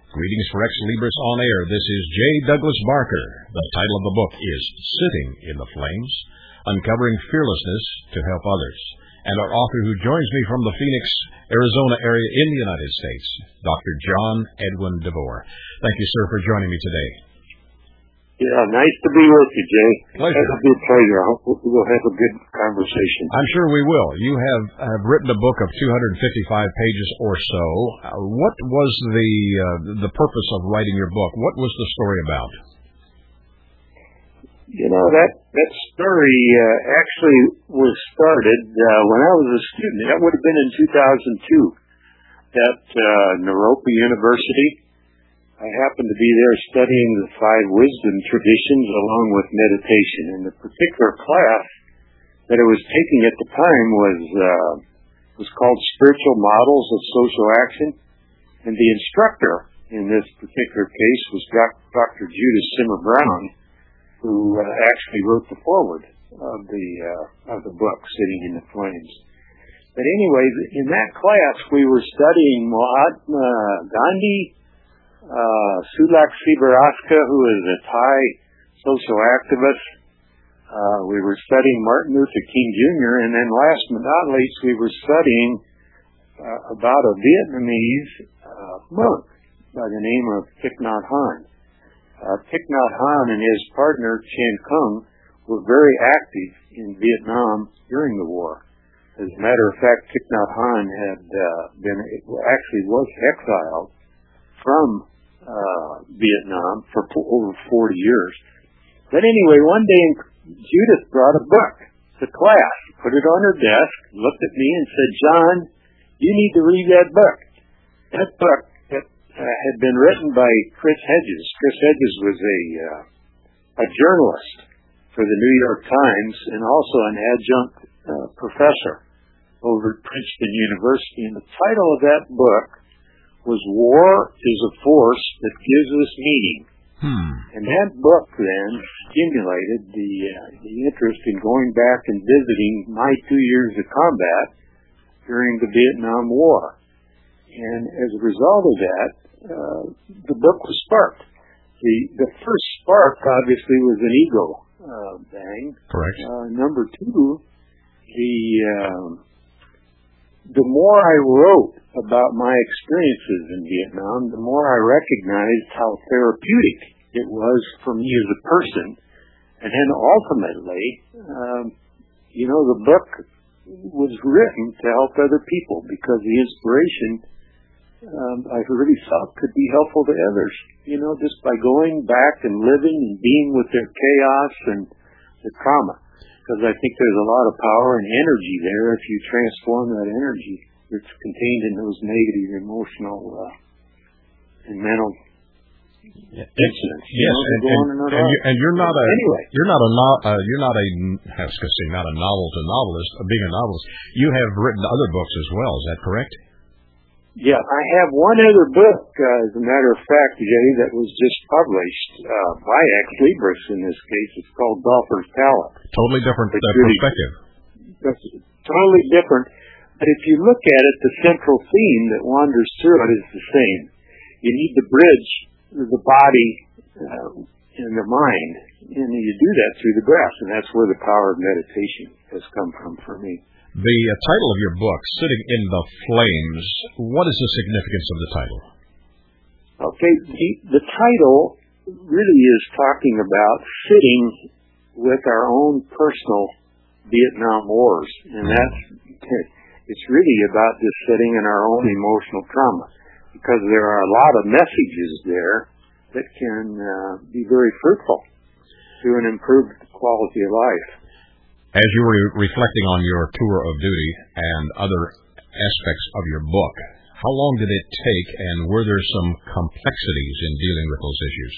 Greetings for Ex Libris on Air. This is J. Douglas Barker. The title of the book is Sitting in the Flames, Uncovering Fearlessness to Help Others. And our author who joins me from the Phoenix, Arizona area in the United States, Dr. John Edwin DeVore. Thank you, sir, for joining me today. Yeah, nice to be with you, Jay. Pleasure. It'll be a pleasure. I hope we'll have a good conversation. I'm sure we will. You have written a book of 255 pages or so. What was the purpose of writing your book? What was the story about? You know, that story actually was started when I was a student. That would have been in 2002 at Naropa University. I happened to be there studying the 5 wisdom traditions along with meditation. And the particular class that I was taking at the time was called Spiritual Models of Social Action. And the instructor in this particular case was Dr. Judith Simmer Brown, who actually wrote the foreword of the book, Sitting in the Flames. But anyway, in that class we were studying Mahatma Gandhi, Sulak Sibaraska, who is a Thai social activist. We were studying Martin Luther King Jr., and then last but not least, we were studying about a Vietnamese monk by the name of Thich Nhat Hanh. Thich Nhat Hanh and his partner Chan Kung were very active in Vietnam during the war. As a matter of fact, Thich Nhat Hanh was exiled from Vietnam for over 40 years. But anyway, one day Judith brought a book to class, put it on her desk, looked at me and said, "John, you need to read that book." That book had been written by Chris Hedges. Chris Hedges was a journalist for the New York Times and also an adjunct professor over at Princeton University. And the title of that book was War is a Force That Gives Us Meaning. And that book then stimulated the interest in going back and visiting my 2 years of combat during the Vietnam War. And as a result of that, the book was sparked. The first spark, obviously, was an ego bang. Correct. Number 2, the more I wrote about my experiences in Vietnam, the more I recognized how therapeutic it was for me as a person. And then ultimately, the book was written to help other people because the inspiration I really felt could be helpful to others. Just by going back and living and being with their chaos and the trauma. Because I think there's a lot of power and energy there if you transform that energy that's contained in those negative emotional and mental incidents. Yes, and you're not a novelist. Being a novelist, you have written other books as well. Is that correct? Yeah, I have one other book, as a matter of fact, Jay, that was just published by Ex Libris in this case. It's called Golfer's Palette. Totally different perspective. That's totally different. But if you look at it, the central theme that wanders through it is the same. You need to bridge the body and the mind, and you do that through the breath, and that's where the power of meditation has come from for me. The title of your book, Sitting in the Flames, what is the significance of the title? Okay, the title really is talking about sitting with our own personal Vietnam wars, and it's really about just sitting in our own emotional trauma, because there are a lot of messages there that can be very fruitful to an improved quality of life. As you were reflecting on your tour of duty and other aspects of your book, how long did it take, and were there some complexities in dealing with those issues?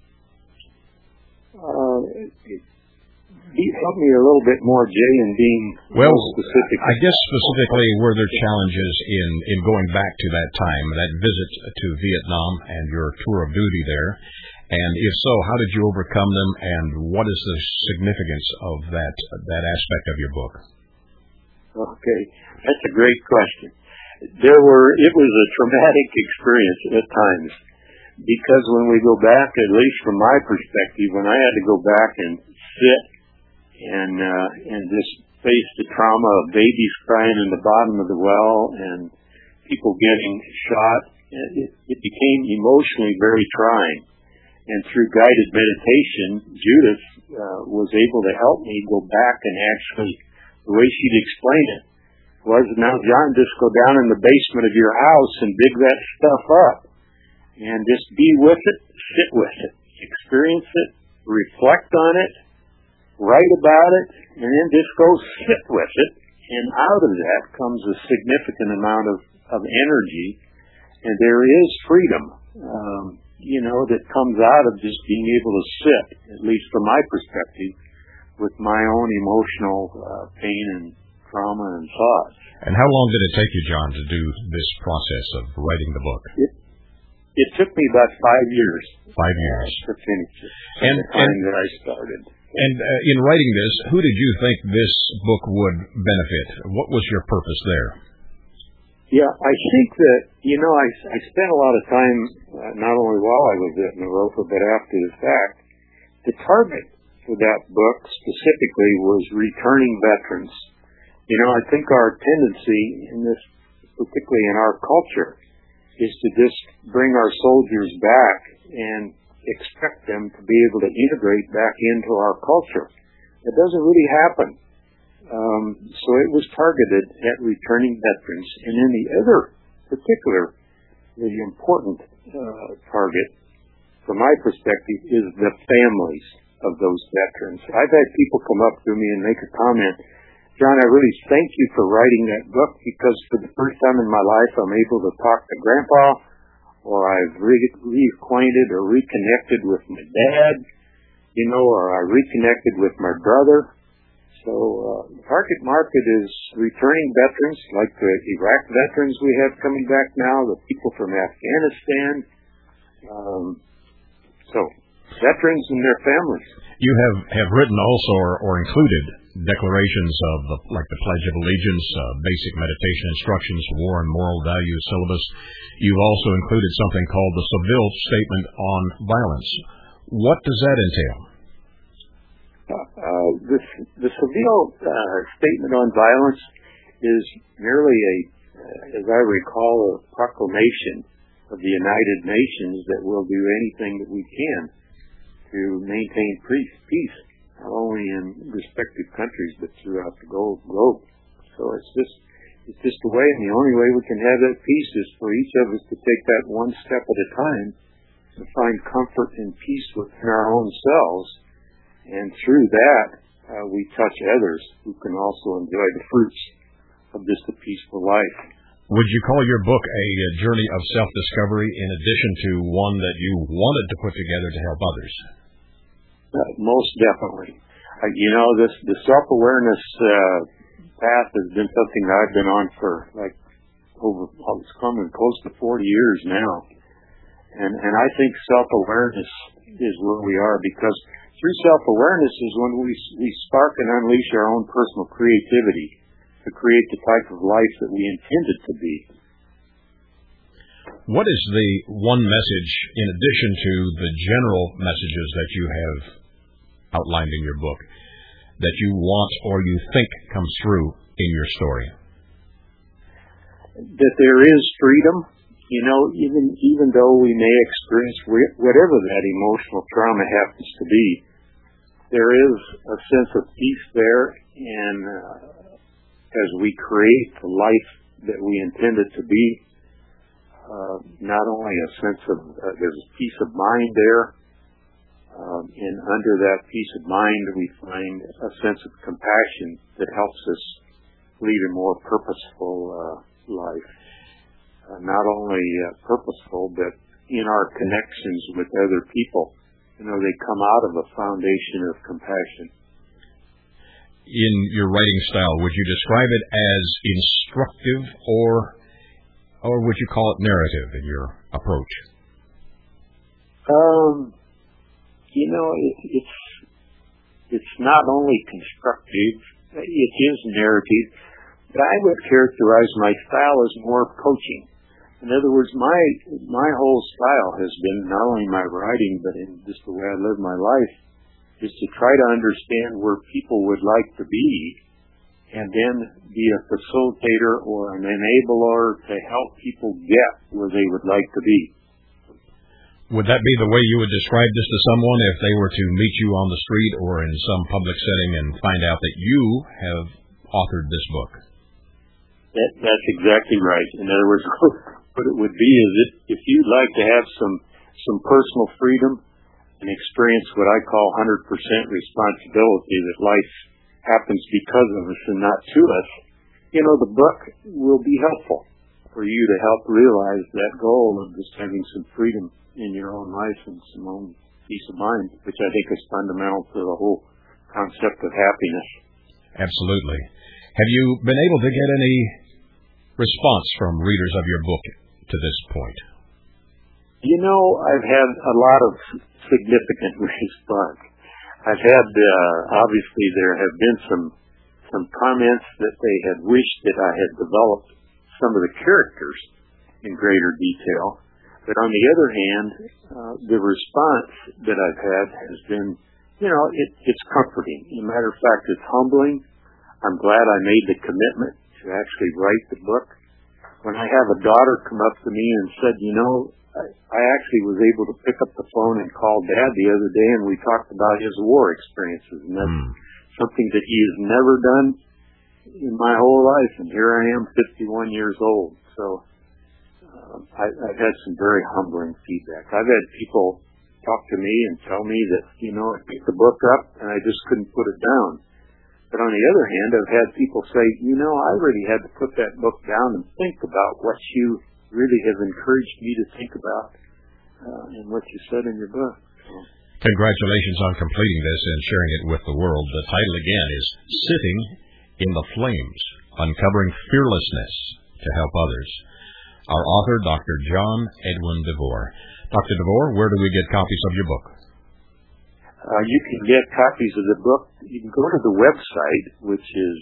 Help me a little bit more, Jay, in being more specific. I guess specifically, were there challenges in going back to that time, that visit to Vietnam and your tour of duty there? And if so, how did you overcome them, and what is the significance of that aspect of your book? Okay, that's a great question. It was a traumatic experience at times. because when we go back, at least from my perspective, when I had to go back and sit and just face the trauma of babies crying in the bottom of the well and people getting shot, it became emotionally very trying. And through guided meditation, Judith was able to help me go back and actually, the way she'd explain it was, now, John, just go down in the basement of your house and dig that stuff up and just be with it, sit with it, experience it, reflect on it, write about it, and then just go sit with it. And out of that comes a significant amount of energy, and there is freedom, that comes out of just being able to sit, at least from my perspective, with my own emotional pain and trauma and thoughts. And how long did it take you, John, to do this process of writing the book? It took me about 5 years. 5 years. To finish it. From the time that I started. And in writing this, who did you think this book would benefit? What was your purpose there? Yeah, I think that, I spent a lot of time, not only while I was at Naropa, but after the fact. The target for that book specifically was returning veterans. I think our tendency in this, particularly in our culture, is to just bring our soldiers back and expect them to be able to integrate back into our culture. It doesn't really happen. So it was targeted at returning veterans. And then the other particular, really important target, from my perspective, is the families of those veterans. I've had people come up to me and make a comment, John, I really thank you for writing that book, because for the first time in my life I'm able to talk to Grandpa, or I've reacquainted or reconnected with my dad, or I reconnected with my brother. So the target market is returning veterans, like the Iraq veterans we have coming back now, the people from Afghanistan. So veterans and their families. You have written also or included declarations of the Pledge of Allegiance, basic meditation instructions, war and moral values syllabus. You've also included something called the Seville Statement on Violence. What does that entail? The Seville Statement on Violence is merely as I recall, a proclamation of the United Nations that we'll do anything that we can to maintain peace, not only in respective countries, but throughout the globe. So it's just a way, and the only way we can have that peace is for each of us to take that one step at a time to find comfort and peace within our own selves. And through that, we touch others who can also enjoy the fruits of just a peaceful life. Would you call your book a journey of self-discovery in addition to one that you wanted to put together to help others? Most definitely. The self-awareness path has been something that I've been on for it's coming close to 40 years now. And I think self-awareness is where we are, because through self-awareness is when we spark and unleash our own personal creativity to create the type of life that we intended to be. What is the one message, in addition to the general messages that you have outlined in your book, that you want or you think comes through in your story? That there is freedom. Even though we may experience whatever that emotional trauma happens to be, there is a sense of peace there, and as we create the life that we intend it to be, not only a sense of there's a peace of mind there, and under that peace of mind we find a sense of compassion that helps us lead a more purposeful life. Not only purposeful, but in our connections with other people. They come out of a foundation of compassion. In your writing style, would you describe it as instructive, or would you call it narrative in your approach? It's not only constructive, it is narrative, but I would characterize my style as more coaching. In other words, my whole style has been, not only my writing, but in just the way I live my life, is to try to understand where people would like to be, and then be a facilitator or an enabler to help people get where they would like to be. Would that be the way you would describe this to someone if they were to meet you on the street or in some public setting and find out that you have authored this book? That's exactly right. In other words, what it would be is if you'd like to have some personal freedom and experience what I call 100% responsibility, that life happens because of us and not to us, the book will be helpful for you to help realize that goal of just having some freedom in your own life and some own peace of mind, which I think is fundamental to the whole concept of happiness. Absolutely. Have you been able to get any response from readers of your book to this point? I've had a lot of significant response. I've had, obviously there have been some comments that they had wished that I had developed some of the characters in greater detail. But on the other hand, the response that I've had has been, it's comforting. As a matter of fact, it's humbling. I'm glad I made the commitment to actually write the book. When I have a daughter come up to me and said, I actually was able to pick up the phone and call Dad the other day, and we talked about his war experiences, and that's something that he has never done in my whole life, and here I am, 51 years old. So I've had some very humbling feedback. I've had people talk to me and tell me that, I picked the book up and I just couldn't put it down. But on the other hand, I've had people say, I really had to put that book down and think about what you really have encouraged me to think about and what you said in your book. Congratulations on completing this and sharing it with the world. The title again is Sitting in the Flames, Uncovering Fearlessness to Help Others. Our author, Dr. John Edwin DeVore. Dr. DeVore, where do we get copies of your book? You can get copies of the book. You can go to the website, which is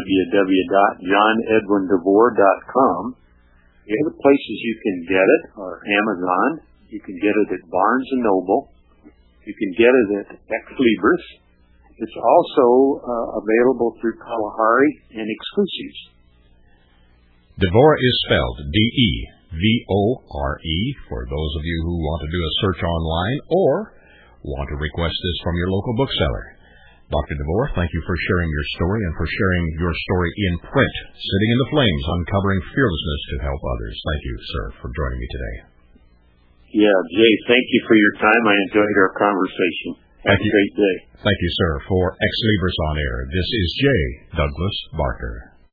www.johnedwindevore.com. The other places you can get it are Amazon. You can get it at Barnes & Noble. You can get it at Ex Libris. It's also available through Kalahari and Exclusives. DeVore is spelled D-E-V-O-R-E for those of you who want to do a search online or want to request this from your local bookseller. Dr. DeVore, thank you for sharing your story and for sharing your story in print, Sitting in the Flames, Uncovering Fearlessness to Help Others. Thank you, sir, for joining me today. Yeah, Jay, thank you for your time. I enjoyed our conversation. Have a great day. Thank you, sir. For Ex Libris On Air, this is J. Douglas Barker.